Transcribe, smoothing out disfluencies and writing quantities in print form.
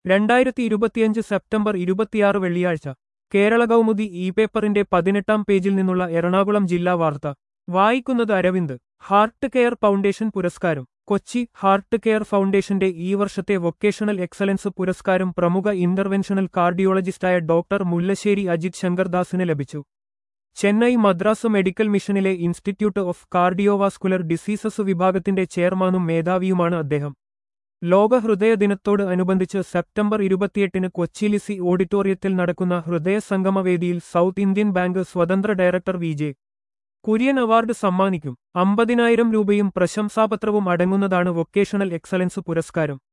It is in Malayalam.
2025 സെപ്റ്റംബർ 26 വെള്ളിയാഴ്ച കേരള കൗമുദി പേപ്പറിന്റെ 18-ാം പേജിൽ നിന്നുള്ള എറണാകുളം ജില്ലാ വാർത്ത വായിക്കുന്നത് അരവിന്ദ്. ഹാർട്ട് കെയർ ഫൗണ്ടേഷൻ പുരസ്കാരം കൊച്ചി. ഹാർട്ട് കെയർ ഫൗണ്ടേഷന്റെ ഈ വർഷത്തെ വൊക്കേഷണൽ എക്സലൻസ് പുരസ്കാരം പ്രമുഖ ഇന്റർവെൻഷണൽ കാർഡിയോളജിസ്റ്റായ ഡോക്ടർ മുല്ലശ്ശേരി അജിത് ശങ്കർദാസിന് ലഭിച്ചു. ചെന്നൈ മദ്രാസ് മെഡിക്കൽ മിഷനിലെ ഇൻസ്റ്റിറ്റ്യൂട്ട് ഓഫ് കാർഡിയോവാസ്കുലർ ഡിസീസസ് വിഭാഗത്തിന്റെ ചെയർമാനും മേധാവിയുമാണ് അദ്ദേഹം. ലോക ഹൃദയ ദിനത്തോട് അനുബന്ധിച്ച് സെപ്റ്റംബർ 28-ന് കൊച്ചി ലിസി ഓഡിറ്റോറിയത്തിൽ നടക്കുന്ന ഹൃദയ സംഗമവേദിയിൽ സൗത്ത് ഇന്ത്യൻ ബാങ്ക് സ്വതന്ത്ര ഡയറക്ടർ വി.ജെ. കുര്യൻ അവാർഡ് സമ്മാനിക്കും. 50,000 രൂപയും പ്രശംസാപത്രവും അടങ്ങുന്നതാണ് വൊക്കേഷണൽ എക്സലൻസ് പുരസ്കാരം.